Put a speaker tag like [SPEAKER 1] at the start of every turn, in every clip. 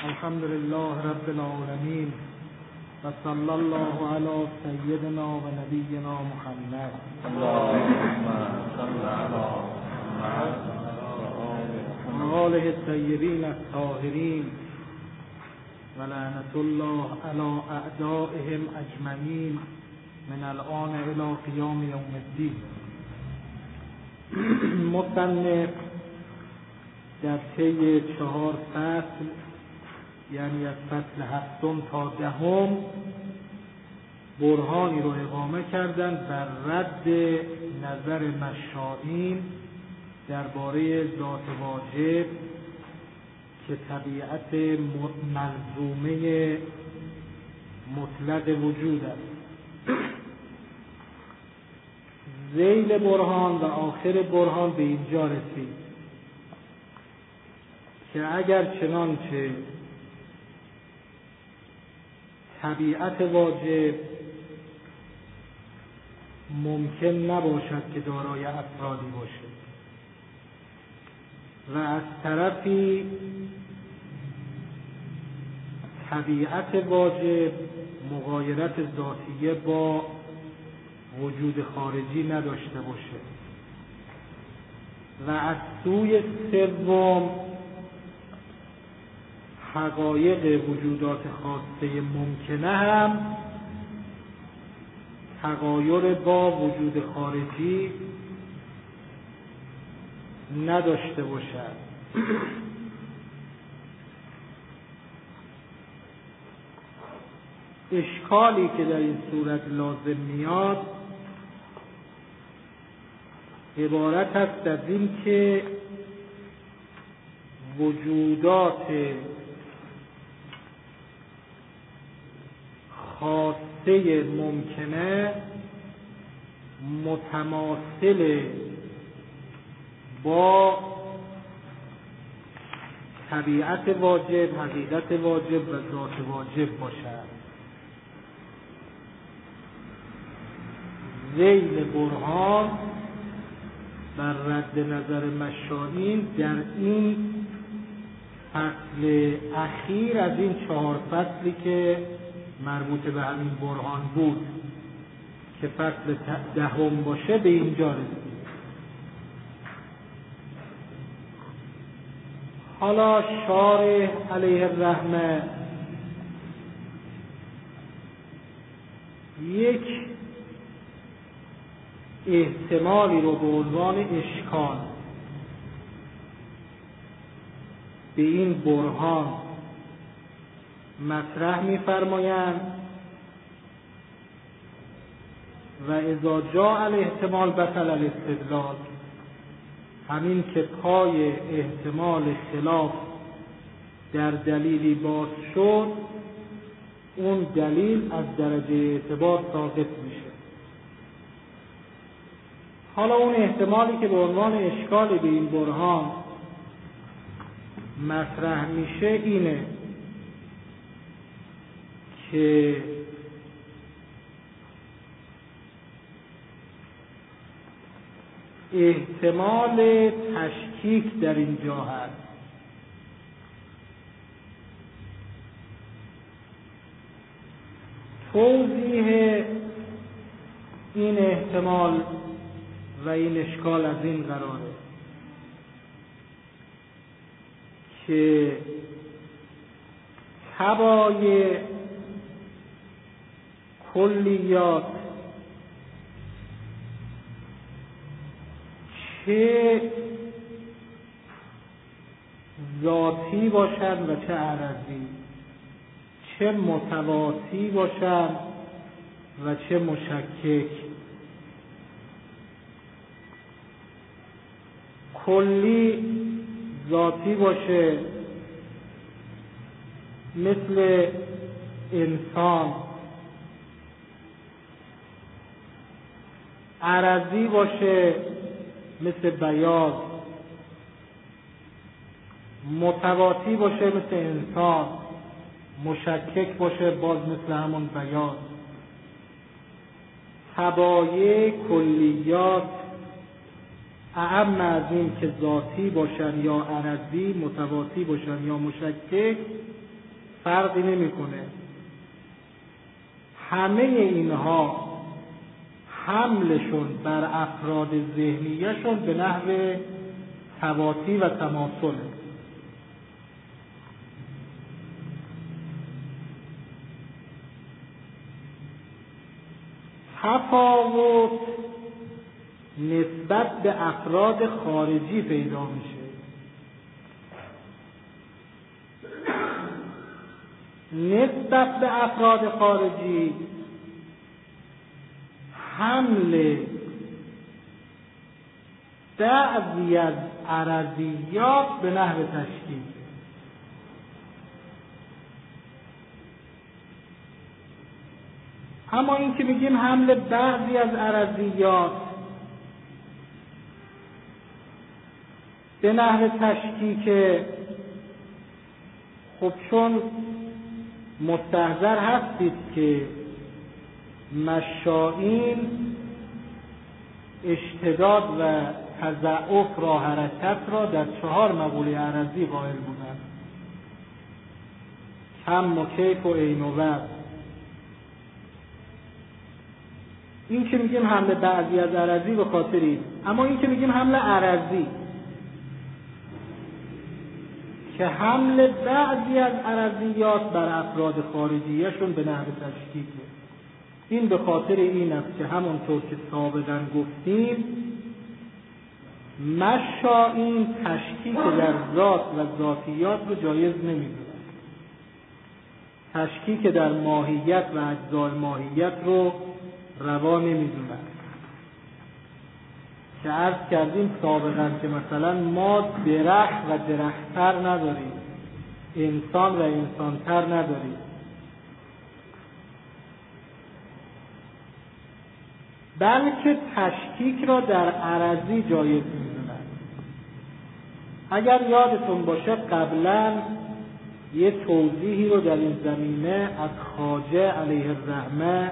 [SPEAKER 1] الحمد لله رب العالمين و صلی الله علی سیدنا و نبینا محمد.
[SPEAKER 2] اللهم صل علی محمد
[SPEAKER 1] و آله الطیبین الطاهرین و لعنة الله علی اعدائهم اجمعین من الآن الی قیام یوم الدین. مصنف در طی 4 فصل، یعنی از فصل 7 تا 10 برهانی رو اقامه کردند بر رد نظر مشائین درباره ذات واجب که طبیعت ملزومه مطلق وجود است. ذیل برهان و آخر برهان به اینجا رسید که اگر چنانچه طبیعت واجب ممکن نباشد که دارای افرادی باشه و از طرفی طبیعت واجب مغایرت ذاتیه با وجود خارجی نداشته باشه و از سوی سوم حقایق وجودات خاصه ممکنه هم تغایر با وجود خارجی نداشته باشد. اشکالی که در این صورت لازم میاد عبارت است از این که وجودات خاصه ممکنه متماثل با طبیعت واجب، حقیقت واجب و ذات واجب باشد. ذیل برهان بر رد نظر مشائین در این فصل اخیر از این 4 فصلی که مربوط به همین برهان بود که فصل 10 باشه به اینجا رسید. حالا شارح علیه الرحمه یک احتمالی رو به عنوان اشکال به این برهان مطرح می‌فرمایند و اذا جاء الاحتمال بطل الاستدلال، همین که پای احتمال خلاف در دلیلی باز شد اون دلیل از درجه اعتبار ساقط میشه. حالا اون احتمالی که به عنوان اشکال به این برهان مطرح میشه اینه که احتمال تشکیک در اینجا هست. توضیح این احتمال و این اشکال از این قراره که تبای کلیات چه ذاتی باشند و چه عرضی، چه متواتی باشند و چه مشکک، کلی ذاتی باشه مثل انسان، عرضی باشه مثل بیاض، متواتی باشه مثل انسان، مشکک باشه باز مثل همون بیاض. تبایع کلیات اعم از این که ذاتی باشن یا عرضی، متواتی باشن یا مشکک، فرقی نمیکنه. همه اینها حملشون بر افراد ذهنیشون به نحو تواطی و تماثله. تفاوت نسبت به افراد خارجی پیدا میشه. نسبت به افراد خارجی حمل بعضی از عرضیات به نحو تشکیل. اما این که میگیم حمل بعضی از عرضیات به نحو تشکیل، خب چون مستحضر هستید که مشائین اشتداد و تضعف را حرکت را در 4 مقوله عرضی قائل بودند: کم و کیف و عین و وضع. این که میگیم حمل بعضی از عرضی به خاطری، اما این که میگیم حمل عرضی که حمل بعضی از عرضیات بر افراد خارجیشون به نحو تشکیک، این به خاطر این است که همونطور که سابقا گفتیم مشائین تشکیک در ذات و ذاتیات رو جایز نمی‌دونن. تشکیک در ماهیت و اجزای ماهیت رو روا نمی‌دونن. که عرض کردیم سابقا که مثلا ما درخت و درخت‌تر نداریم، انسان و انسان‌تر نداریم، بلکه تشکیک را در عرضی جایز می‌دونن. اگر یادتون باشه قبلا یه توضیحی رو در این زمینه از خواجه علیه الرحمه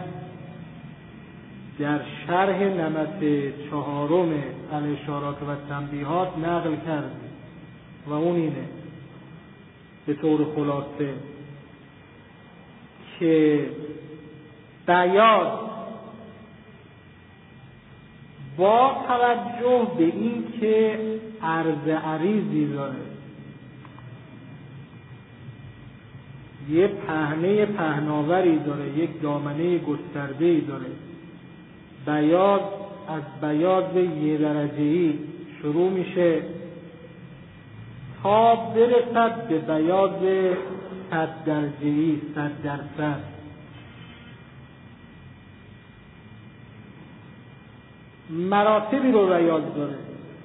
[SPEAKER 1] در شرح نمط 4 الاشارات و تنبیهات نقل کردیم و اون اینه به طور خلاصه که بیان با توجه به این که عرض عریضی داره، یه پهنه پهناوری داره، یک دامنه گسترده‌ای داره، بیاض از بیاض 1 درجه‌ای شروع میشه تا برسد به بیاض 100 درجه‌ای، 100%. مراتبی رو بیاض داره.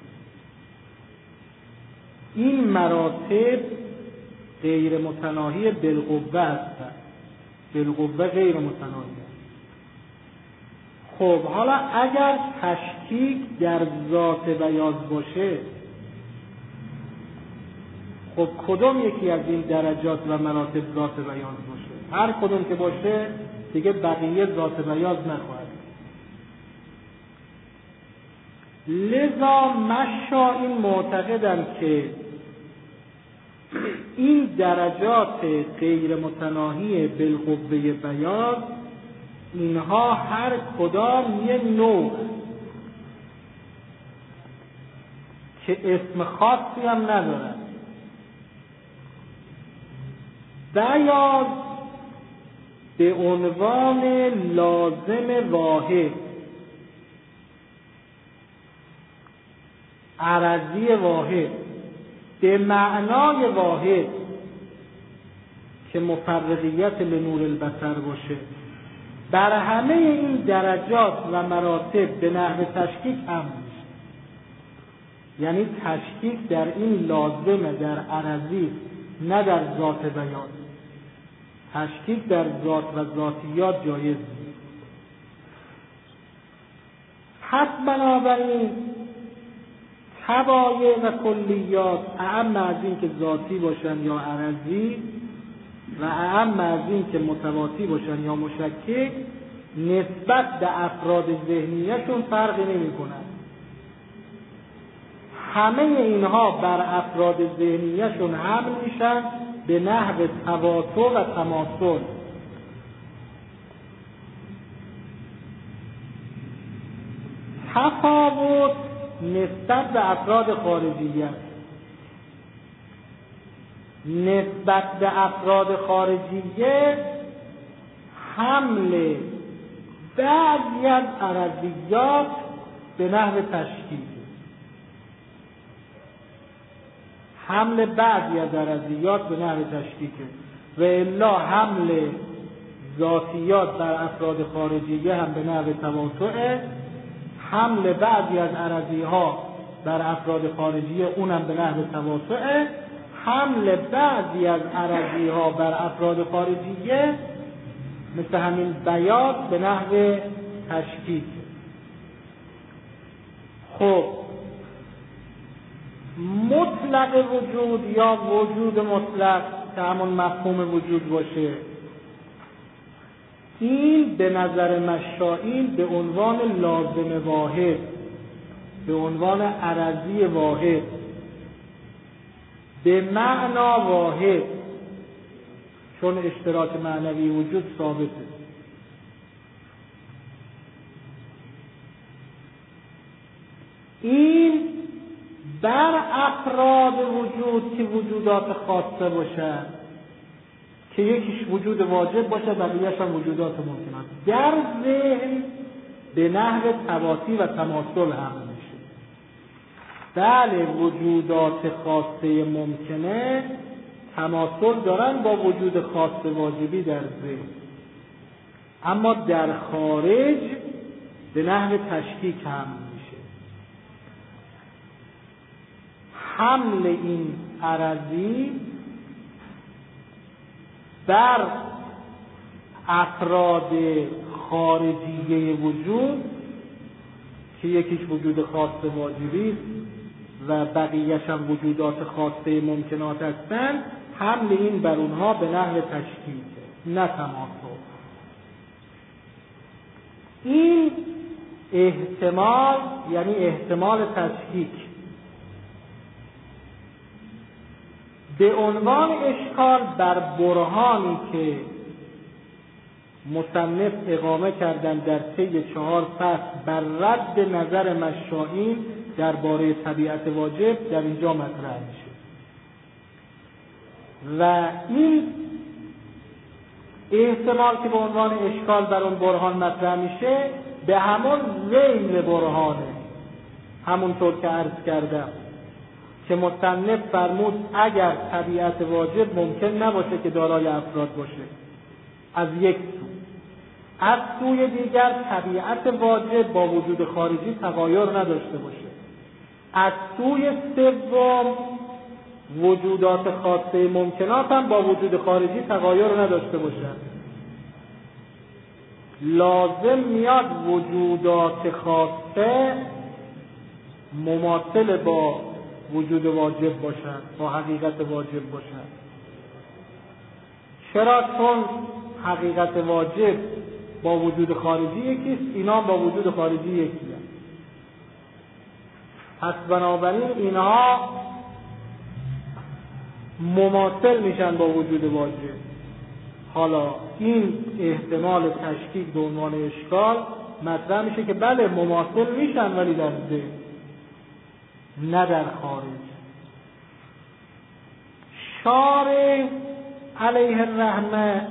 [SPEAKER 1] این مراتب غیر متناهی بالقوه هستند. بالقوه غیر متناهی. خب حالا اگر تشکیک در ذات بیاض باشه، خب کدوم یکی از این درجات و مراتب ذات بیاض باشه؟ هر کدوم که باشه دیگه بقیه ذات بیاض نخواهد. لذا مشائین معتقدند که این درجات غیر متناهی بالقوه بیاض، اینها هر کدام یه نوع که اسم خاصی هم ندارن. بیاض به عنوان لازم واحد، عرضی واحد، به معنای واحد که مفرقیت لنور البصر باشه، بر همه این درجات و مراتب به نحو تشکیک هم میشه. یعنی تشکیک در این لازمه، در عرضی، نه در ذات بیان. تشکیک در ذات و ذاتیات جایز نیست. پس بنابراین طبایع و کلیات اعم از این که ذاتی باشن یا عرضی و اعم از این که متواتی باشن یا مشکک، نسبت به افراد ذهنیشون فرقی نمی کنن. همه اینها بر افراد ذهنیشون حمل میشن به نحو تواطؤ و تماثل. تفاوت نسبت به افراد خارجیه. نسبت به افراد خارجیه حمل بعضی از عرضیات به نحو تشکیک، حمل بعضی از عرضیات به نحو تشکیک و الا حمل ذاتیات بر افراد خارجیه هم به نحو تواطؤ، حمل بعضی از عرضیها بر افراد خارجیه اونم به نحو تواطؤ، حمل بعضی از عرضیها بر افراد خارجیه مثل همین بیاض به نحو تشکیک. خب مطلق وجود یا وجود مطلق که همون مفهوم وجود باشه، این به نظر مشائین به عنوان لازم واحد، به عنوان عرضی واحد، به معنا واحد، چون اشتراک معنوی وجود ثابته، این بر افراد وجود که وجودات خاصه باشن، که یکیش وجود واجب باشه بقیه‌اش هم وجودات ممکنات، در ذهن به نحو تواطی و تماثل هم میشه. بله وجودات خاصه ممکنه تماثل دارن با وجود خاص واجبی در ذهن، اما در خارج به نحو تشکیک هم میشه. حمل این عرضی بر افراد خارجیه وجود که یکیش وجود خاص واجبی و بقیه‌اش هم وجودات خاصه ممکنات هستند، حمل این بر اونها به نحو تشکیک نه تماثل. این احتمال یعنی احتمال تشکیک به عنوان اشکال بر برهانی که مصنف اقامه کردن در طی 4 فصل بر رد نظر مشائین درباره طبیعت واجب در اینجا مطرح میشه و این احتمال که به عنوان اشکال بر اون برهان مطرح میشه به همون ذیل برهانه، همونطور که عرض کردم که مصنف فرمود اگر طبیعت واجب ممکن نباشه که دارای افراد باشه از یک سو، از سوی دیگر طبیعت واجب با وجود خارجی تغایر نداشته باشه، از سوی سوم وجودات خاصه ممکنات هم با وجود خارجی تغایر نداشته باشن. لازم میاد وجودات خاصه مماثل با وجود واجب باشن، با حقیقت واجب باشن. چرا؟ چون حقیقت واجب با وجود خارجی یکیست، اینا با وجود خارجی یکیه. پس بنابراین اینها مماثل میشن با وجود واجب. حالا این احتمال تشکیک به عنوان اشکال مطرح میشه که بله مماثل میشن ولی در ذهن نه در خارج. شارح علیه الرحمه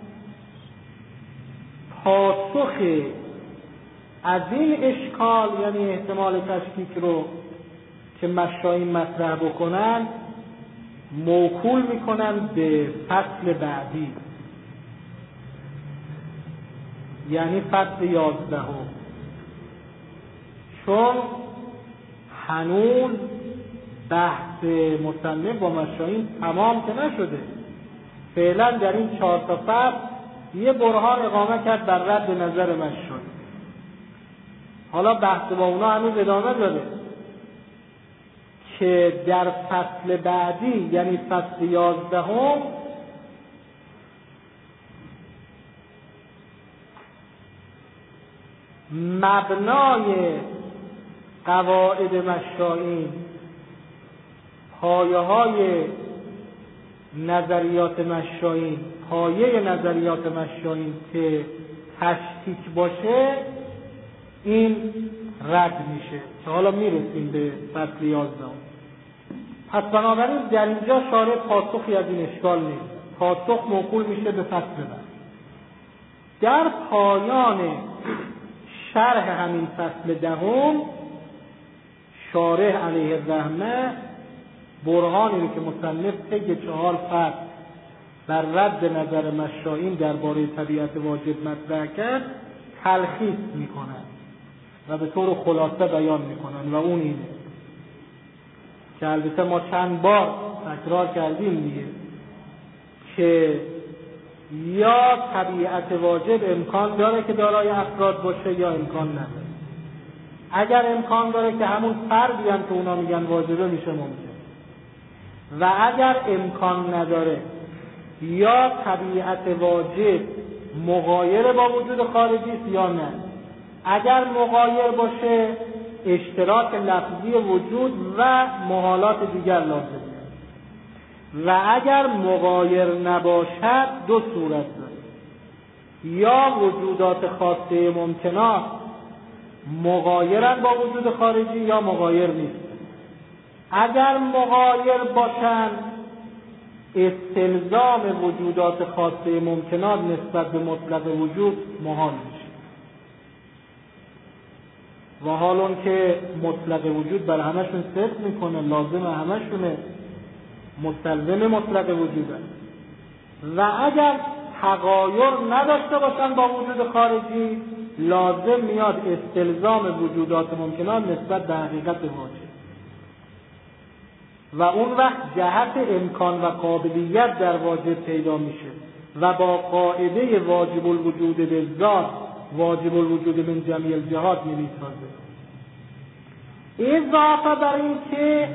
[SPEAKER 1] پاسخ از این اشکال یعنی احتمال تشکیک رو که مشائین مطرح بکنن موکول میکنن به فصل بعدی، یعنی فصل 11، چون هنوز بحث مصنف با مشائین تمام که نشده. فعلا در این 4 تا فصل یه برهان اقامه کرد بر رد نظر مشائین. حالا بحث با اونا هنوز ادامه داره که در فصل بعدی یعنی فصل 11 مبنای قواعد مشائین، پایه‌های نظریات مشایین، پایه نظریات مشایین که تشکیک باشه این رد میشه که حالا میرسیم به فصل 11. پس بنابراین در اینجا شارع پاسخی از این اشکال نیست، پاسخ موکول میشه به فصل بعد. در پایان شرح همین فصل 10 شارح علیه الرحمه برهانی رو که مصنف طی 4 فصل بر رد نظر مشایین درباره طبیعت واجب مطرح کرد تلخیص میکنند و به طور خلاصه بیان میکنند و اون اینه که البته ما چند بار تکرار کردیم دیگه که یا طبیعت واجب امکان داره که دارای افراد باشه یا امکان نداره. اگر امکان داره که همون فردی هم که اونا میگن واجبه میشه ممکن، و اگر امکان نداره یا طبیعت واجب مغایر با وجود خارجی است یا نه. اگر مغایر باشه اشتراک لفظی وجود و محالات دیگر لازم، و اگر مغایر نباشد 2 صورت داره: یا وجودات خاصه ممکنات مغایرن با وجود خارجی یا مغایر نیست. اگر مغایر باشند استلزام وجودات خاصه ممکنات نسبت به مطلق وجود محال میشه، و حال اون که مطلق وجود بر همشون صدق میکنه، لازم همشونه، مستلزم مطلق وجود است. و اگر تغایر نداشته باشن با وجود خارجی لازم میاد استلزام وجودات ممکنات نسبت به حقیقت واجب، و اون وقت جهت امکان و قابلیت در واجب پیدا میشه و با قاعده واجب الوجود به ذات واجب الوجود من جمیع الجهات میسازه. اضافه بر این که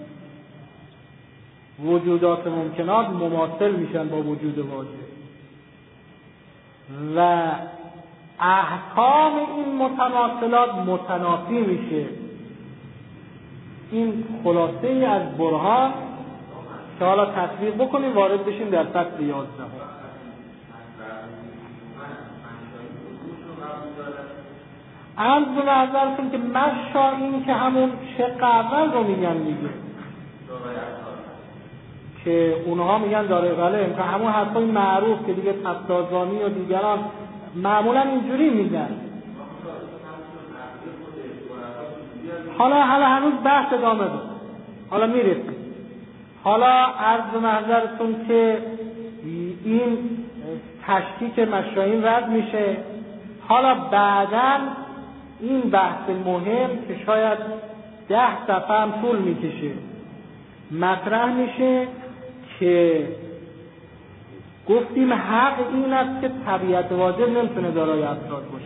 [SPEAKER 1] وجودات ممکنات مماثل میشن با وجود واجب و احکام این متماثلات متنافی میشه. این خلاصه ای از برهان که حالا تطبیق بکنیم وارد بشیم در فصل 11. عرض به نظرتون که مشایین که همون شق اول رو میگن دیگه، که اونها میگن داره غله که همون حرفای معروف که دیگه تفتازانی و دیگران معمولا اینجوری میگن. حالا هنوز بحث ادامه داره، حالا میرسیم. حالا عرض به محضرتون که این تشکیک مشایین رد میشه. حالا بعداً این بحث مهم که شاید 10 صفحه هم طول میکشه مطرح میشه که گفتیم حق این است که طبیعت واجب نمیتونه دارای افراد باشه.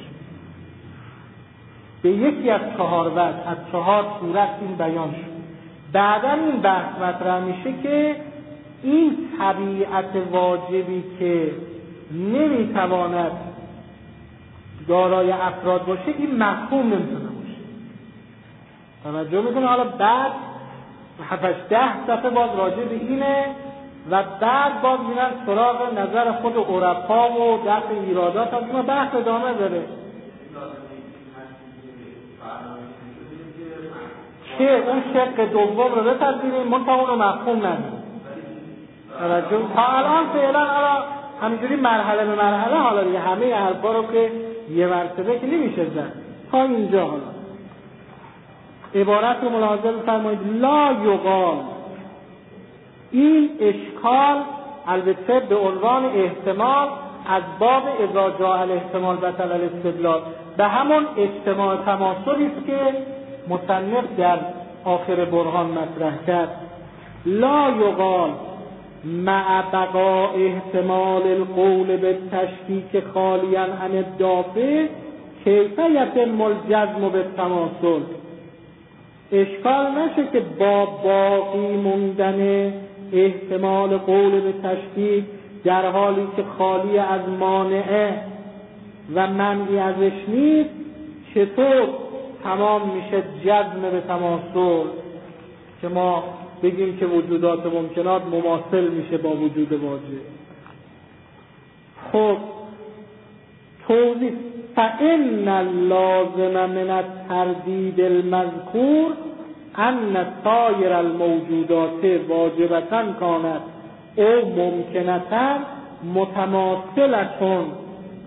[SPEAKER 1] به یکی از 4 وجه از 4 صورت این بیان شد. بعدا این بحث مطرح میشه که این طبیعت واجبی که نمیتواند دارای افراد باشه این مفهوم نمیتونه باشه. توجه میکنه. حالا بعد 7-10 صفحه باز راجع به اینه و بعد باز میرن سراغ نظر خود عرفا و دفع ایرادات از اون بحث ادامه داره که اون شق دوم رو بپذیریم منتها اون رو مفهوم نداریم. توجه تا الان فعلا همینجوری مرحله به مرحله حالا دیگه همه حرفا رو که یه مرتبه که نمیشه زد تا اینجا. حالا عبارت رو ملاحظه بفرمایید. لا یقال، این اشکال البته به عنوان احتمال از باب اذا جاء الاحتمال بطل الاستدلال به همون اجتماع تماثلی است که مصنف در آخر برهان مطرح کرد. لا یقال مع بقاء احتمال القول بالتشکیک خالیا عن الدافع کیف یتم الجزم بالتماثل. اشکال نشه که با باقی موندن احتمال قول به تشکیک در حالی که خالی از مانعه و منعی ازش نیست چطور تمام میشه جزم به تماثل که ما بگیم که وجودات ممکنات مماثل میشه با وجود واجب. خب توضیح فإن اللازم من التردید المذکور ان سایر الموجودات واجبتا کانت او ممکنتا متماثلة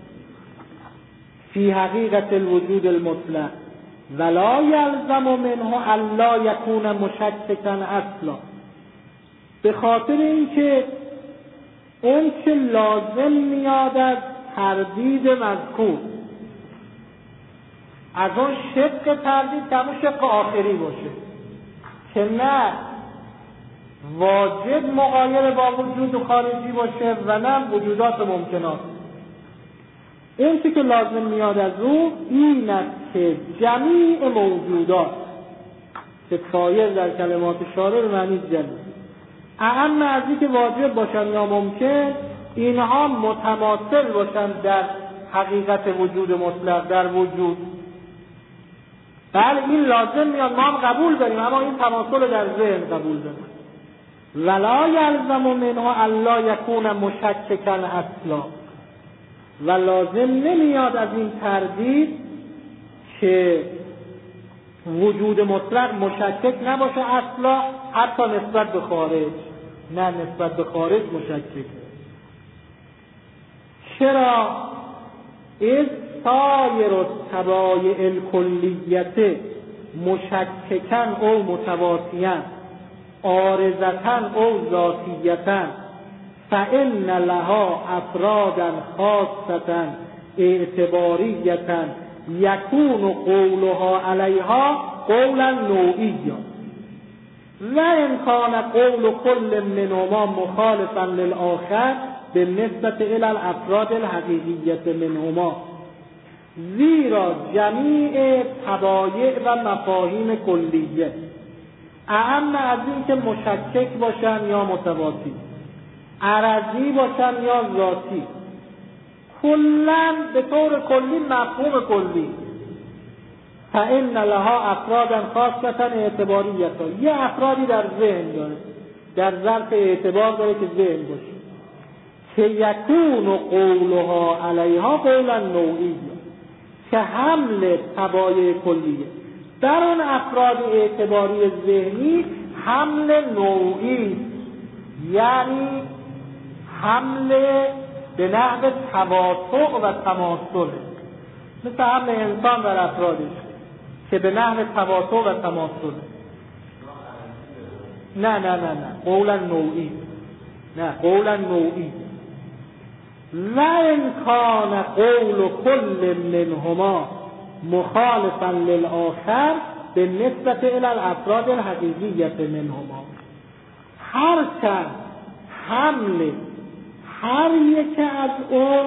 [SPEAKER 1] فی حقیقت الوجود المطلق ولا یلزم منه الا یکون مشککا اصلا. به خاطر اینکه اون که لازم میاد از تردید مذکور از اون شق تردید که همون شق آخری باشه که نه واجب مغایر با وجود خارجی باشه و نه وجودات ممکنات. اون که لازم میاد از او این است که جمیع موجودات که سایر در کلمات شارع به معنی جمیع اهم از این که واجب باشن یا ممکن اینها متماثل باشن در حقیقت وجود مطلق در وجود. بله این لازم میاد ما هم قبول داریم اما این تماثل در ذهن قبول داریم. ولا یلزم منه الا یکون مشککا اصلا و لازم نمیاد از این تردید که وجود مطلق مشکک نباشه اصلا حتی نسبت به خارج. نه نسبت به خارج مشکک. چرا؟ از سایر الطبایع الکلیت مشککن او متواتیان عارضتن او ذاتیتن فإن لها افرادا خاصة اعتباریتا یکون قولها علیها قولا نوعیا و ان کان قول کل منهما مخالفا للآخر بالنسبة الى الافراد الحقیقیة منهما، زیرا جمیع طبایع و مفاهیم کلیه اهم از این که مشکک باشن یا متواتی، عرضی باشن یا ذاتی، کلاً به طور کلی مفهوم کلی. فإن لها افرادا خاصة اعتباریه، یه افرادی در ذهن داره، در ظرف اعتبار داره که ذهن باشه، که یکون قولها علیها قولا نوعی، که حمل طبایع کلیه در اون افراد اعتباری ذهنی حمل نوعی، یعنی حمل به نحو تواطؤ و تماثل، مثل حمل انسان در افرادش که به نحو تواطؤ و تماثل. نه قولا نوعی، نه قولا نوعی. و ان کان قول کل منهما مخالفا للآخر بالنسبة الى الافراد الحقیقیة منهما، هرچند حمل هر یک از اون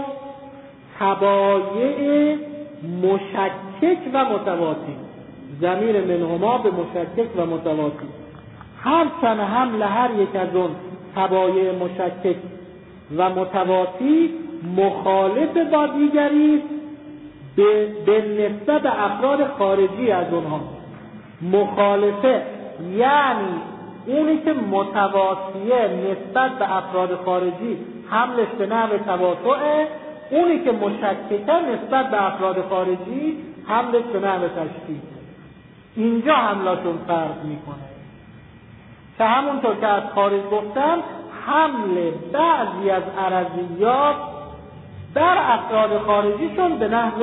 [SPEAKER 1] طبایع مشکک و متواتی، ضمیر منهما به مشکک و متواتی، هرچند حمل هر یک از اون طبایع مشکک و متواتی مخالف با دیگری به نسبت افراد خارجی از اونها. مخالفه یعنی اونی که متواتیه نسبت به افراد خارجی حملش به نحو تواطؤه، اونی که مشککه نسبت به افراد خارجی حملش به نحو تشکیک. اینجا حملاشون فرق میکنه که همونطور که از خارج گفتم حمل بعضی از عرضیات در افراد خارجیشون به نحو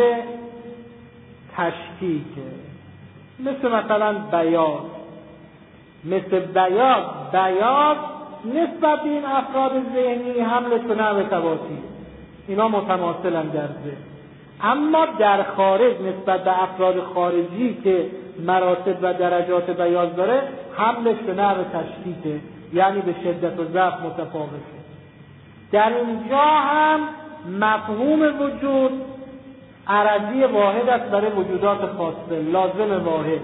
[SPEAKER 1] تشکیکه، مثلا بیاض، مثل بیاض نسبت به این افراد ذهنی حملش به نحو تواطی، اینا متماثلن در ذهن. اما در خارج نسبت به افراد خارجی که مراتب و درجات بیاض داره حملش به نحو تشکیکه، یعنی به شدت و ضعف متفاوته. در اینجا هم مفهوم وجود عرضی واحد است برای وجودات خاصه، لازم واحد.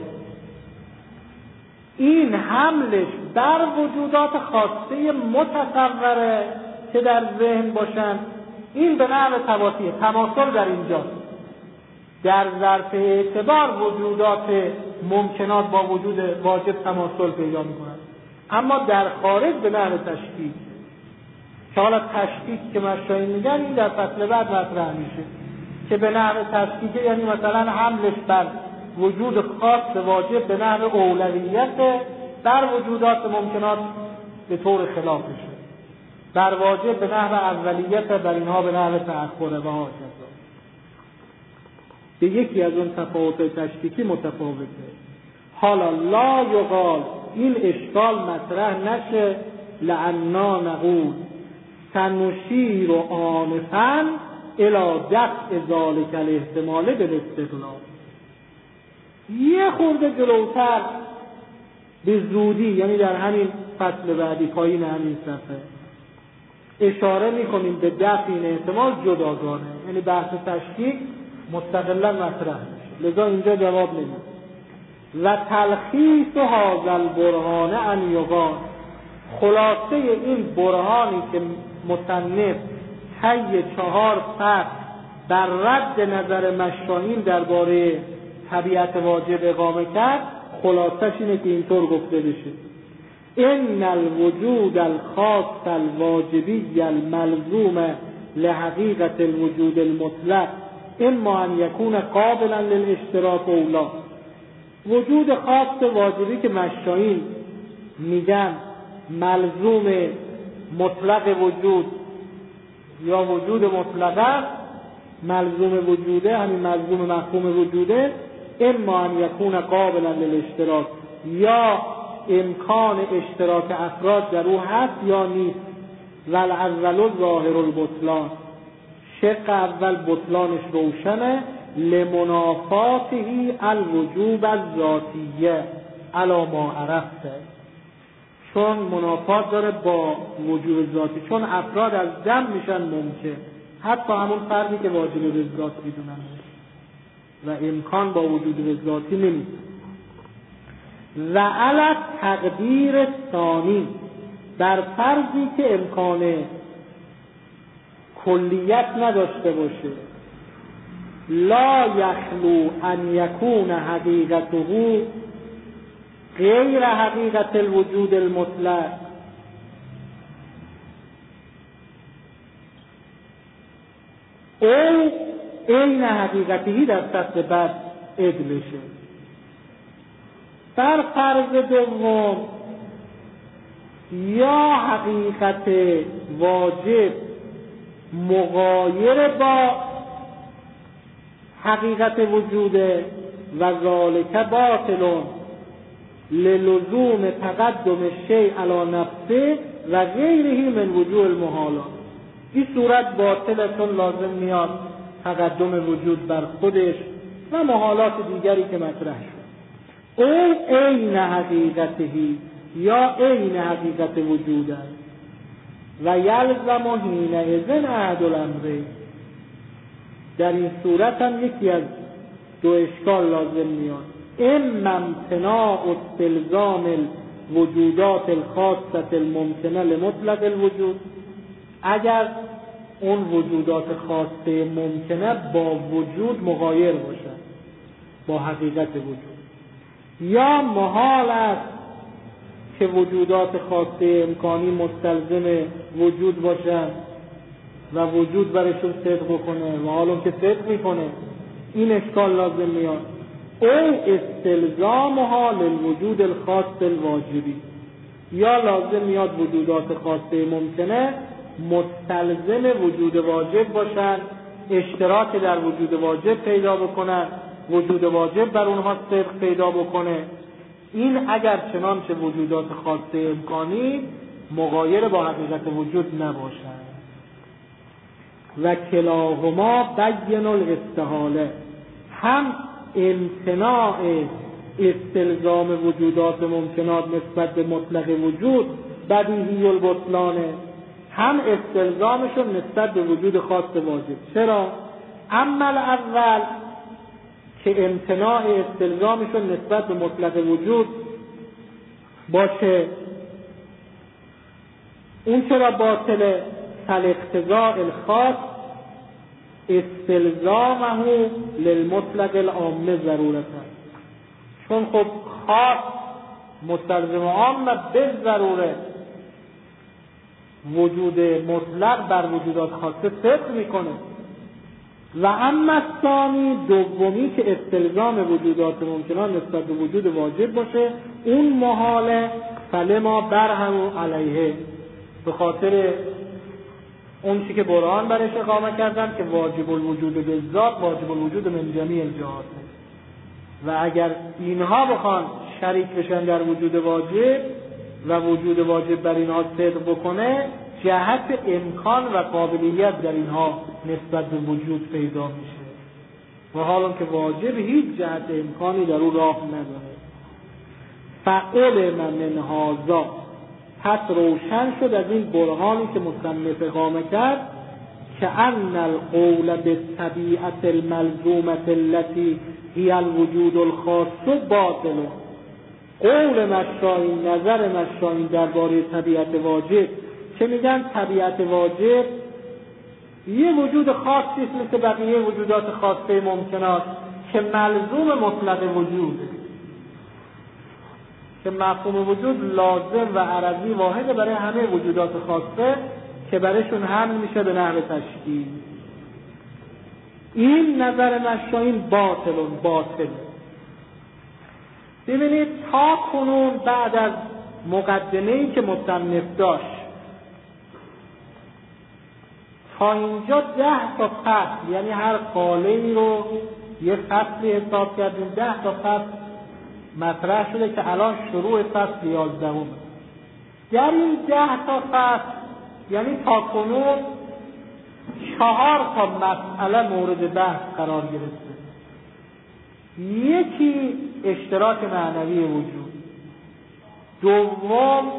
[SPEAKER 1] این حملش بر وجودات خاصه متصوره که در ذهن باشن، این به نحو تواطیه، تماثل در اینجاست. در ظرف اعتبار وجودات ممکنات با وجود واجب تماثل پیدا میکنند، اما در خارج به نحو تشکیک، که حالا تشکیک که مشایخ میگن این در فصل بعد مطرح میشه که به نحو تشکیک یعنی مثلا حملش بر وجود خاص واجب به نحو اولویت در وجودات ممکنات به طور خلافشه، بر واجب به نحو اولیت بر اینها به نحو تأخر و هاکذا. به یکی از اون تفاوت تشکیکی متفاوته. حالا لا یقال این اشکال مطرح نشه لعنا نقول سنشیر و آنفن الی دفع ذالک الاحتمال بالاستقلال. یه خورده جلوتر به زودی، یعنی در همین فصل بعدی پایین همین صفحه اشاره میکنیم به دفع این احتمال جداگانه، یعنی بحث تشکیک مستقلا مطرح میشه، لذا اینجا جواب نمیده. و تلخیص هذا البرهان ان یقال، خلاصه این برهانی که مصنف طی 4 فصل بر رد نظر مشاهین درباره طبیعت واجب اقامه کرد، خلاصش اینه که اینطور گفته بشه: ان الوجود الخاص الواجبی الملزوم لحقیقت الوجود المطلق اما ان یکون قابلا للاشتراک اولا. وجود خاص واجبی که مشاهین میگن ملزوم مطلق وجود یا وجود مطلقه، ملزوم وجوده، همین ملزوم مفهوم وجوده، اما ان یکون قابلا للاشتراک، یا امکان اشتراک افراد در او هست یا نیست. والاول ظاهر البطلان، شق اول بطلانش روشنه، لمنافاته الوجوب الذاتیه علی ما عرفته، چون منافات داره با وجوب ذاتی، چون افراد از دم میشن ممکن، حتی همون فردی که واجب به ذات میدونن و امکان با وجود به ذاتی نمیده. و علی تقدیر ثانی، در فرضی که امکان کلیت نداشته باشه، لا یخلو ان یکون حقیقته غیر حقیقت الوجود المطلق، او این حقیقتی در فصل بعد ادلشه. در فرض دوم یا حقیقت واجب مغایر با حقیقت وجوده و ذالک باطلون للزوم تقدم الشیء علی نفسه و غیره من وجوه المحالات. این صورت باطله چون لازم میاد تقدم وجود بر خودش و محالات دیگری که مطرح شد. او عین حقیقتهی یا عین حقیقت وجود است و یلزم حینئذ احد الامرین. در این صورت هم یکی از دو اشکال لازم میاد: اما امتناع استلزام الوجودات الخاصة الممکنه لمطلق الوجود، اگر اون وجودات خاصه ممکنه با وجود مغایر باشد، با حقیقت وجود، یا محال است که وجودات خاصه امکانی مستلزم وجود باشد و وجود برشون صدق کنه و حالا که صدق میکنه، این اشکال لازم میاد. او استلزامها للوجود الخاص الواجبی، یا لازم میاد وجودات خاصه ممکنه مستلزم وجود واجب باشن، اشتراک در وجود واجب پیدا بکنن، وجود واجب بر اونها صدق پیدا بکنه. این اگر چنانچه وجودات خاصه امکانی مغایر با حقیقت وجود نباشند. و کلاهما بین الاستحاله، هم امتناع استلزام وجودات ممکنات نسبت به مطلق وجود بدیهی البطلانه، هم استلزامشون نسبت به وجود خاص واجب. چرا؟ اما الاول که امتناع استلزامشون نسبت به مطلق وجود باشه، اون چرا باطله؟ فالاقتضاء الخاص استلزامه للمطلق العام ضرورتا، چون خب خاص مستلزم عام و به ضروره وجود مطلق بر وجودات خاصه صدق میکنه. و اما ثانی دومی که استلزام وجودات ممکنات نسبت به وجود واجب باشه، اون محاله فلما برهم علیه، به خاطر اون چی که برهان برش اقامه کردن که واجب الوجود بالذات واجب الوجود من جمیع الجهات. و اگر اینها بخوان شریک بشن در وجود واجب و وجود واجب بر اینها صدق بکنه، جهت امکان و قابلیت در اینها نسبت به وجود پیدا میشه و حالا که واجب هیچ جهت امکانی در او راه نداره. فعل من هذا، پس روشن شد از این برهانی که مصنف اقامه کرد که ان القول بالطبیعة الملزومة التي هي الوجود الخاص باطل. قول مشایخ، نظر مشایخ درباره طبیعت واجب که میگن طبیعت واجب یه وجود خاصی است مثل بقیه وجودات خاصه ممکنات که ملزوم مطلق وجوده، که مفهوم وجود لازم و عرضی واحده برای همه وجودات خاصه که برایشون حمل میشه به نحو تشکیل. این نظر مشایخ باطل. ببینید تا کنون بعد از مقدمه‌ای که مصنف داشت تا اینجا 10 تا فصل، یعنی هر قاله‌ای رو یه فصلی حساب کردیم، 10 تا فصل مطرح شده که الان شروع فصل 11. در این 10 تا فصل یعنی تا کنون 4 تا مسئله مورد بحث قرار گرفته. یکی اشتراک معنوی وجود، دوم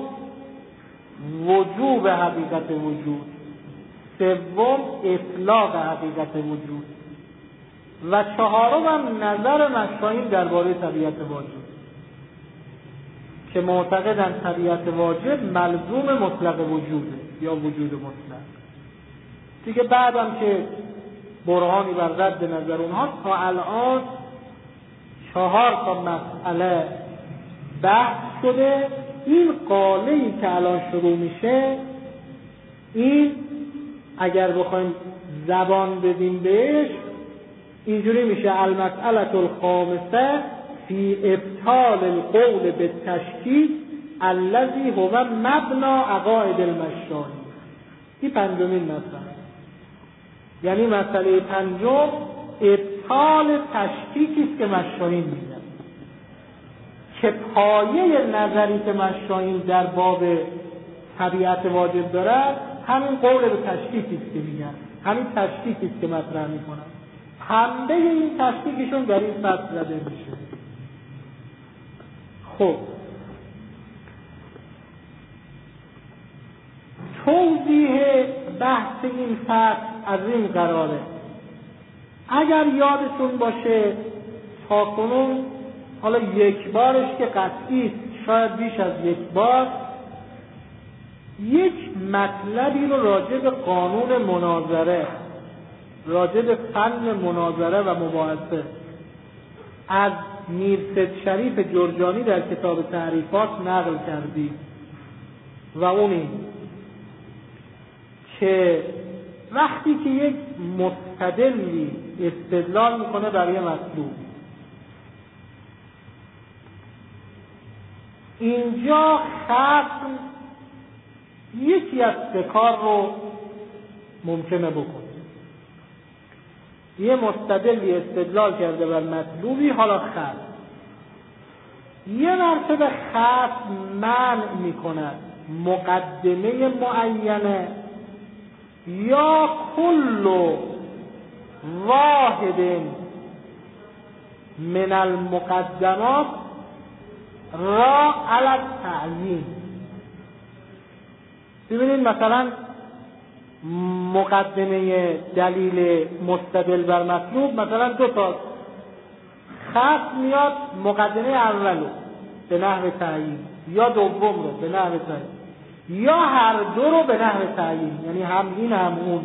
[SPEAKER 1] وجوب حقیقت وجود، سوم اطلاق حقیقت وجود و چهارم هم نظر مشایخ درباره طبیعت واجب که معتقدن طبیعت واجب ملزوم مطلق وجوده یا وجود مطلق. دیگه بعدم که برهانی بر رد نظر اونها تا الان 4 تا مسئله بحث شده. این قاله‌ای که الان شروع میشه، این اگر بخوایم زبان بدیم بهش اینجوری میشه: المسئله الخامسه فی ابطال القول بالتشکیک الذی هو مبنا عقاید المشایخ. این پنجمین مسئله، یعنی مسئله پنجم ابطال تشکیکی است که مشایخ میگن که پایه نظری که مشایخ در باب طبیعت واجب دارد همین قول به تشکیکی است که میگن، همین تشکیکی است که مطرح میکنن. همه این تشکیکشون در این فصل زده میشه. خب توضیح بحث این فصل از این قراره. اگر یادتون باشه تا کنون، حالا یک بارش که قطعی شاید بیش از یک بار، یک مطلبی رو راجع به قانون مناظره، راجع به فن مناظره و مباحثه از میرسید شریف جرجانی در کتاب تعریفات نقل کردیم و اونی که وقتی که یک مستدلی استدلال میکنه برای مطلوب، اینجا خصم یکی از سه کار رو ممکنه بکنه. یه مستدلی استدلال کرده بر مطلوبی، حالا خصم یه مرتبه خصم منع میکند مقدمه معینه یا کل واحد من المقدمات را علی التعیین. ببینید مثلا مقدمه دلیل مستدل بر مطلوب مثلا 2 تا خصم میاد، مقدمه اولو به نحو تعیین یا دوم رو به نحو تعیین یا هر دو رو به نحو تعیین، یعنی هم این هم اون،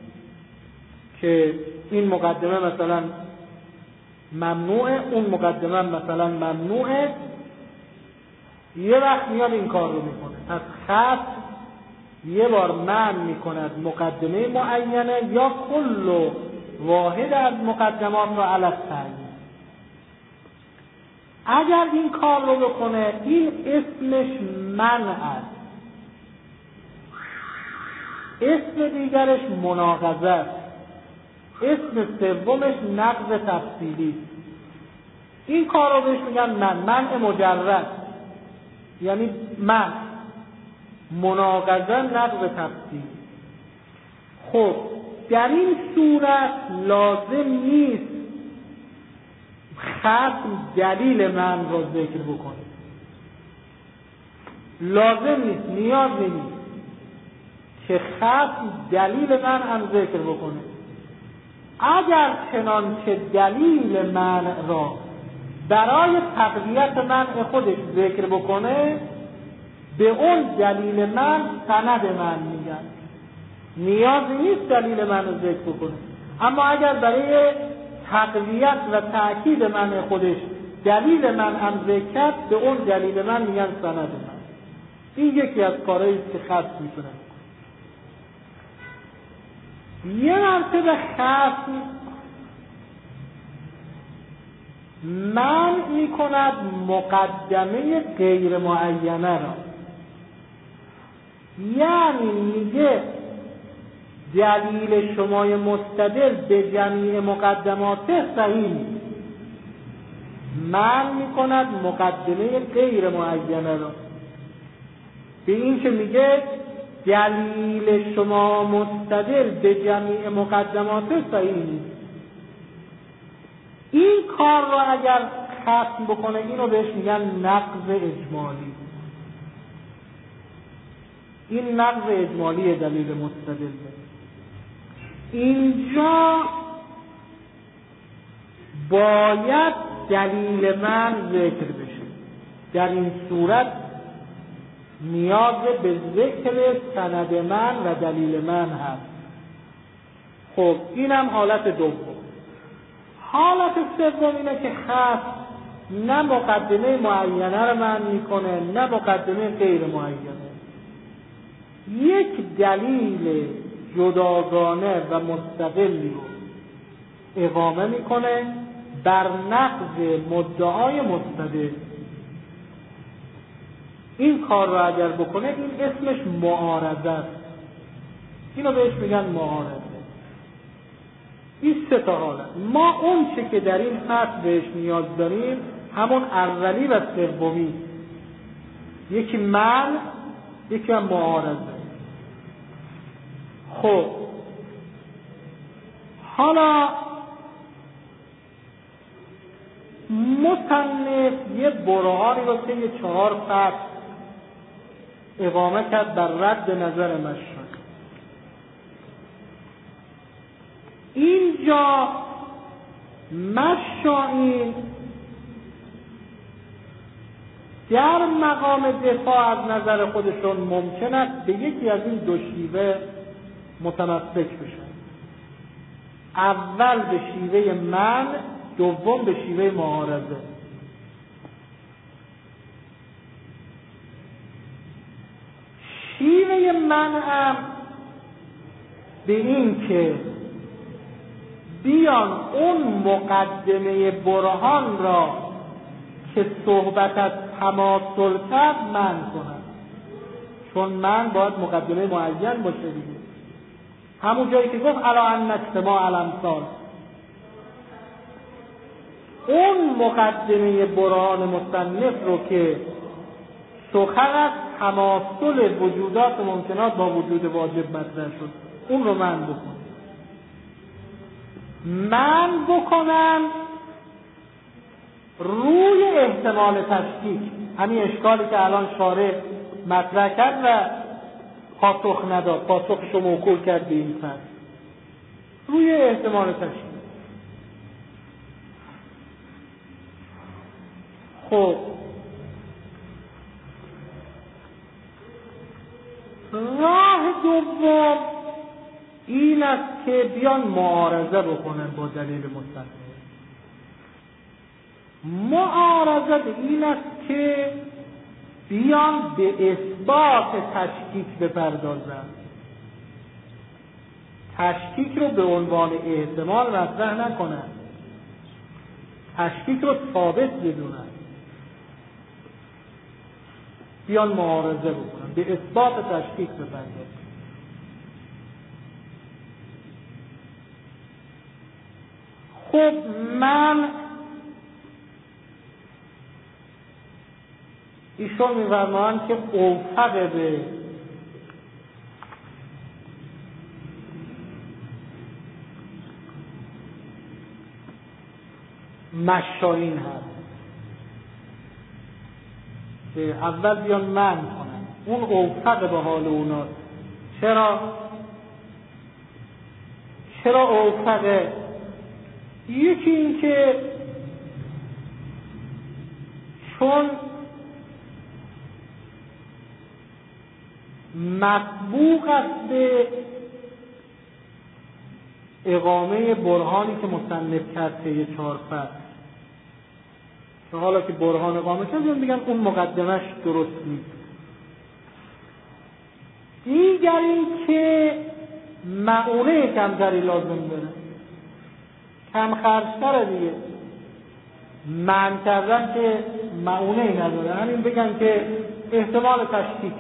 [SPEAKER 1] که این مقدمه مثلا ممنوعه، اون مقدمه مثلا ممنوعه، یه وقت میاد این کار رو میکنه. پس خط یه بار منع میکند مقدمه معینه یا کل واحد از مقدمات رو علی التعیین. اگر این کار رو بکنه این اسمش منع است. اسم دیگرش مناقضه است. اسم سومش نقض تفصیلی. این کار رو بهش میگن منع مجرد، یعنی مناقضه نقض تفصیلی. خب در این صورت لازم نیست ختم دلیل من رو ذکر بکنه. لازم نیست، نیاز نیست که ختم دلیل من هم ذکر بکنه. اگر چنانچه دلیل من را برای تقویت منع خودش ذکر بکنه، به اون دلیل من سند من میگن. نیازی نیست دلیل من رو ذکر بکنه. اما اگر برای تقویت و تأکید منع خودش دلیل من هم ذکر کرد، به اون دلیل من میگن سند من. این یکی از کارهایی است که خط میتونه. یه مرتبه خط منع میکند مقدمه غیر معینه را، یعنی میگه دلیل شمای مستدل به جمیع مقدمات صحیح نیست. منع میکند مقدمه غیر معینه را، به این که میگه دلیل شما مستدل به جمیع مقدمات صحیح نیست. این کار را اگر ختم بکنه اینو بهش میگن نقض اجمالی. این نقض اجمالی دلیل مستدل. اینجا باید دلیل من ذکر بشه. در این صورت نیاز به ذکر سند من و دلیل من هست. خب اینم حالت دوم. حالت سوم اینه که خط نه مقدمه معینه رو منع میکنه نه مقدمه غیر معینه. یک دلیل جداگانه و مستقلی رو اقامه میکنه بر نقض مدعای مستدل. این کار رو اگر بکنه این اسمش معارضه است. اینو بهش میگن معارضه. این سه تا حالت. ما اون چه که در این خط بهش نیاز داریم همون اولی و سومی، یکی منع یکی هم معارضه. خب حالا مصنف یه برهانی رو که یه 4 فصل اقامه کرد بر رد نظر مشائی. اینجا مشائی در مقام دفاع از نظر خودشون ممکن است به یکی از این دو شیوه متمسک بشن. اول به شیوه منع، دوم به شیوه معارضه. شیوه منع به این که بیان اون مقدمه برهان را که صحبت از تماثل کرد منع کنند، چون من باید مقدمه معین باشه دیگه. همون جایی که گفت الا ان اجتماع الامثال، اون مقدمه برهان مصنف رو که سخن از تماثل وجودات ممکنات با وجود واجب مطرح شد، اون رو من بکنم روی احتمال تشکیک، همین اشکالی که الان شارح مطرح کرد و پاسخ نداد، پاسخشو موکول کرد به این فصل، روی احتمال تشکیک. خب راه دوم این است که بیان معارضه بکنن با دلیل مصنف. معارضه این است که بیان به اثبات تشکیک بپردازن، تشکیک رو به عنوان احتمال مطرح نکنن، تشکیک رو ثابت بدونن، بیان معارضه بکنن، به اثبات تشکیک بپردازن. خب من ایشون می‌فرمایند که اوفق به مشاهین هست که اول بیان من کنن، اون اوفق به حال اونا. چرا اوفقه؟ یکی این که چون مسبوق است به اقامه برهانی که مصنف کرد طی 4 فصل، که حالا که برهان اقامه کرد میگن اون مقدمش درست نیست. دیگر این که معونه کمتری لازم داره، کم خرج‌تره دیگه، منع کردن که معونه‌ای نداره، همین بگن که احتمال تشکیک.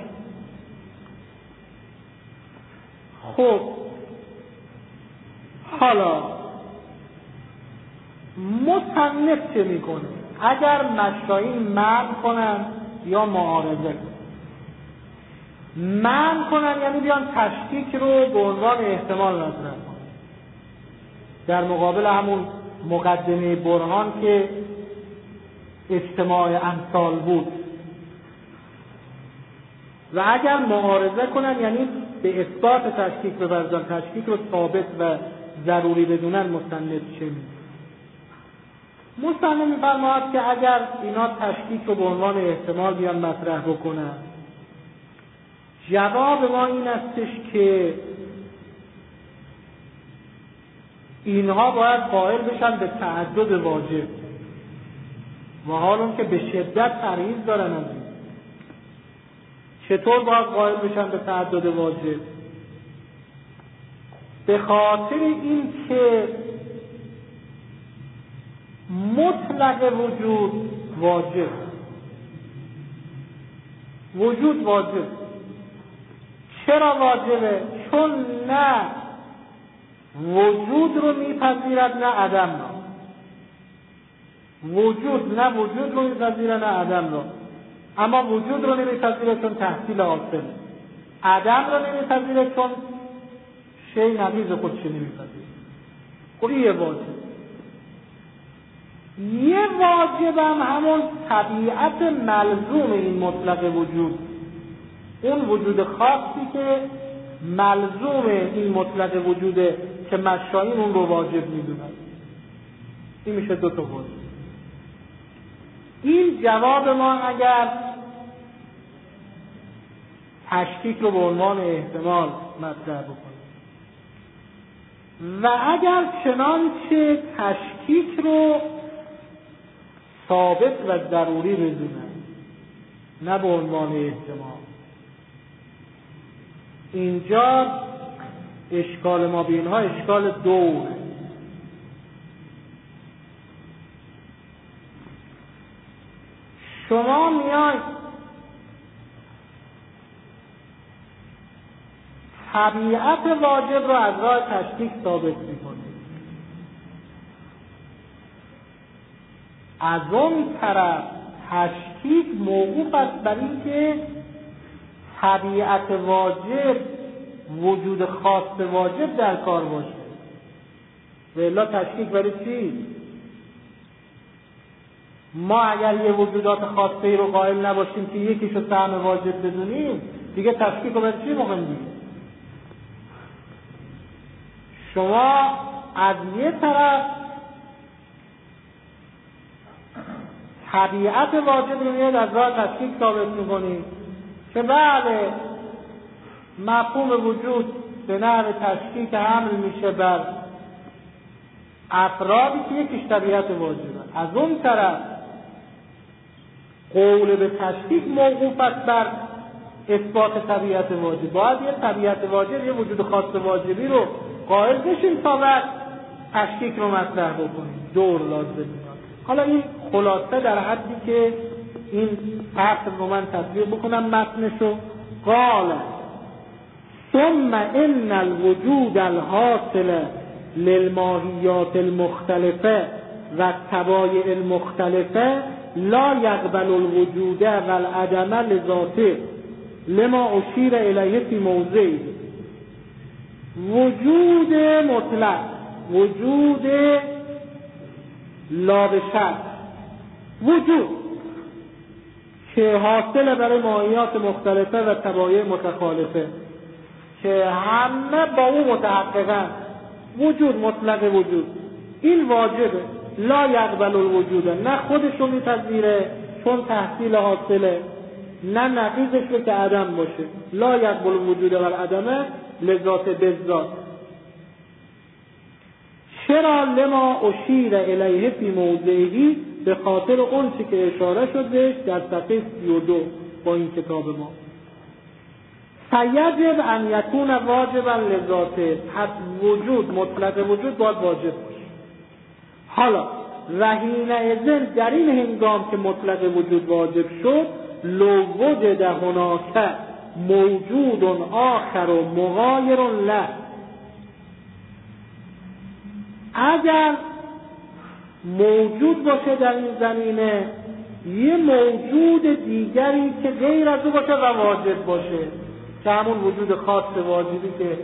[SPEAKER 1] خب حالا مصنف چه میکنه؟ اگر مشاهین منع کنن یا معارضه کنن. منع کنن یعنی بیان تشکیک رو به عنوان احتمال مطرح کنن، در مقابل همون مقدمه برهان که اجتماع امثال بود. و اگر معارضه کنن یعنی به اثبات تشکیک بپردازن، تشکیک رو ثابت و ضروری بدونن. مصنف چه میگه؟ مصنف می‌فرماید که اگر اینا تشکیک رو به عنوان احتمال بیان مطرح بکنن، جواب ما این استش که اینها باید قائل بشن به تعدد واجب، و حال اون که به شدت ترهیز دارن از این. چطور باید قائل بشن به تعدد واجب؟ به خاطر این که مطلق وجود واجب. چرا واجبه؟ چون نه وجود رو میپذیرد نه عدم رو. وجود نه وجود رو میپذیره نه عدم رو. اما وجود رو نمیپذیره چون تحصیل حاصله، عدم رو نمیپذیره چون شی نقیض خودش نمیپذیره. خب یه واجب هم همون طبیعت ملزوم این مطلق وجود، اون وجود خاصی که ملزوم این مطلق وجوده که مشاهین اون رو واجب میدونن. این میشه 2 تا واجب. این جواب ما اگر تشکیک رو به عنوان احتمال مطرح بکنیم و اگر چنانچه تشکیک رو ثابت و ضروری بدونن نه به عنوان احتمال، اینجا اشکال ما به اینها اشکال دوره. شما میاید طبیعت واجب رو از راه تشکیک ثابت میکنید، از اون طرف تشکیک موقوف است بر این که طبیعت واجب وجود خاص واجب در کار باشه. و الا تشکیک برای چی؟ ما اگر یه وجودات خاصی رو قائل نباشیم که یکیشو سهم واجب بدونیم، دیگه تشکیک رو برای چی موقع دیگه؟ شما از یه طرف طبیعت واجب رو میاد از راه تشکیک ثابت میکنید که بله مفهوم وجود به نحو تشکیک حمل میشه بر افرادی که یکیش طبیعت واجبه. از اون طرف قول به تشکیک موقوف است بر اثبات طبیعت واجب. باید یه طبیعت واجب، یه وجود خاص واجبی رو قائل بشیم تا بعد تشکیک رو مطرح بکنیم. دور لازم میاد. حالا این خلاصه در حدی که این فصل رو من تطبیق بکنم متنشو. قال ثم ان الوجود الحاصل للماهیات المختلفه و الطبایع المختلفه لا يقبل الوجود والعدم لذاته لما اشیر الیه فی موضعه. وجود مطلق، وجود لا به شرط، وجود که حاصل برای ماهیات مختلفه و طبایع متخالفه که همه با اون متحققن، وجود مطلق وجود، این واجبه. لا یقبل الوجود، نه خودشو میپذیره چون تحصیل حاصله، نه نقیضش رو که عدم باشه. لا یقبل الوجود و العدم لذات بالذات. چرا؟ لما اشیر الیه فی موضعه، به خاطر اون چی که اشاره شد بهش در صفحه 32 با این کتاب ما. فیجب ان یکون واجبا لذاته، پس وجود مطلق وجود باید واجب باشه. حالا رهینئذ در این هنگام که مطلق وجود واجب شد، لو وجد هناک موجود آخر و مغایر له، اگر موجود باشه در این زمینه یه موجود دیگری که غیر از او باشه و واجب باشه، که همون وجود خاص واجبی که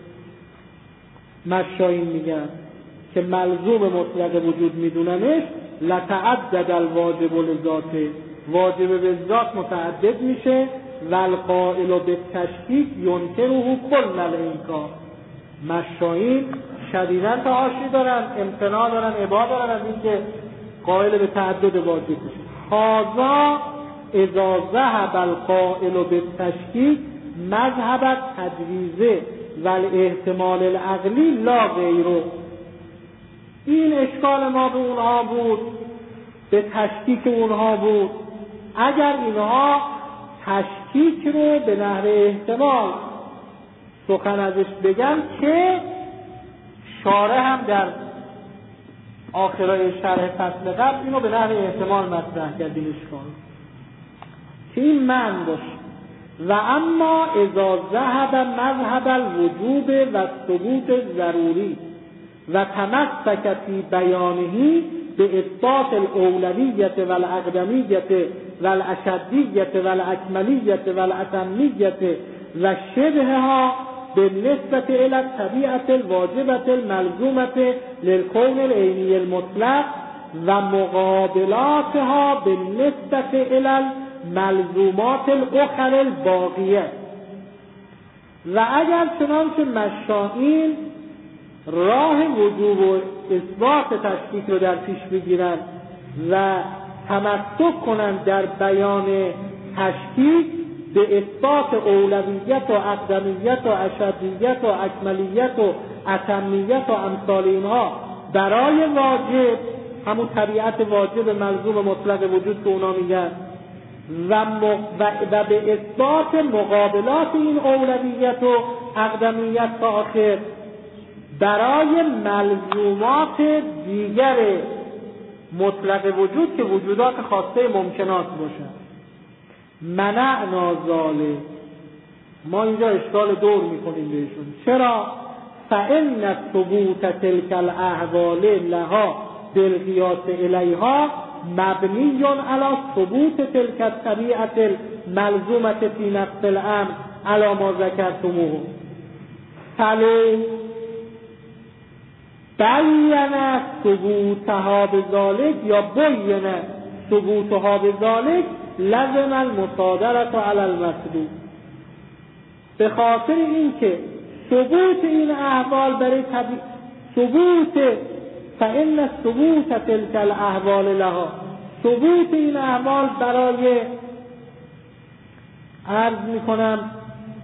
[SPEAKER 1] مشایین میگن که ملزوم مطلق وجود میدوننش، لتعدد الواجب لذاته، واجب به ذات متعدد میشه. و القائل به تشکیک ینکره کل الانکار. مشایین شدیداً تعاشی دارن، امتناع دارن، ابا دارن از این که قائل به تعدد واجب میشه. هذا اذا ذهب القائل به تشکیک مذهب التجویزه و الاحتمال العقلی لا غیره. این اشکال ما به اونها بود، به تشکیک اونها بود. اگر اینها تشکیک رو به نحو احتمال سخن ازش بگن که شارح هم در آخرای شرح فصل قبل اینو به نحو احتمال مطرح کردیم اشکال که این معنی باشه. و اما اذا ذهب مذهب الوجوب و ثبوت ضروری و تمسک فی بیانه به اثبات الاولویت و الاقدمیت و الاشدیت و الاکملیت و الاتمیت و شبهها بالنسبة الى الطبیعة الواجبة الملزومة للكون العینی المطلق و مقابلاتها بالنسبة الى الملزومات الاخر الباقیه. و اگر چنانچه مشائین راه وجوب و اثبات تشکیک رو در پیش بگیرن و تمسک کنن در بیان تشکیک به اثبات اولویت و اقدمیت و اشدیت و اکملیت و اتمیت و امثال اینها برای واجب، همون طبیعت واجب ملزوم مطلق وجود که اونا میگن، و به اثبات مقابلات این اولویت و اقدمیت تا آخر برای ملزومات دیگر مطلق وجود که وجودات خاصه ممکنات باشن. منعنا ذالک، ما اینجا اشکال دور میکنیم بهشون. چرا؟ فإن ثبوت تلك الاحوال لها بالقیاس الیها مبنی علی ثبوت تلك الطبیعة الملزومة فی نفس الامر علی ما ذکرتموه. فلو بین ثبوتها بذالک یا بین ثبوتها بذالک لزم المصادرة علی المطلوب. به خاطر اینکه ثبوت این احوال برای ثبوت فإن ثبوت تلك الاحوال لها، ثبوت این احوال برای عرض میکنم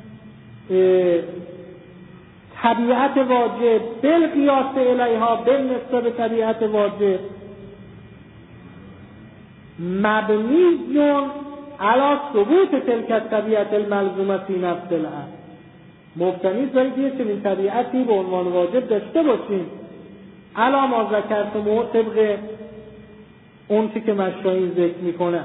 [SPEAKER 1] طبیعت واجب بالقیاس الیها بالنسبه به طبیعت واجب مبنیون علی ثبوت تلک الطبیعت الملزومه فی نفس الامر، مبتنی است بر اینکه چنین طبیعتی به عنوان واجب داشته باشیم. علی ما ذکرتم، طبق اون چی که مشایخ ذکر میکنه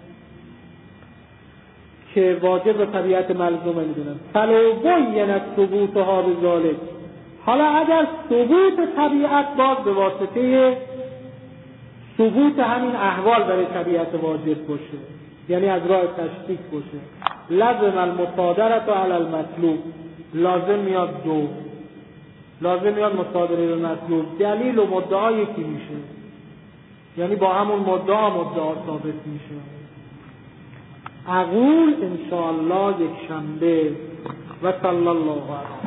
[SPEAKER 1] که واجب و طبیعت ملزومه میدونن. فلو بینت ثبوتها بذالک، حالا اگر ثبوت طبیعت باز به واسطه ثبوت همین احوال برای طبیعت واجب باشه، یعنی از راه تشریک باشه، لازم المصادرت علی المطلوب، لازم میاد دو، لازم میاد مصادره به مطلوب، دلیل و مدعا یکی میشه، یعنی با همون مدعا ثابت میشه. اقول انشاءالله یک شنبه و صلی الله علیه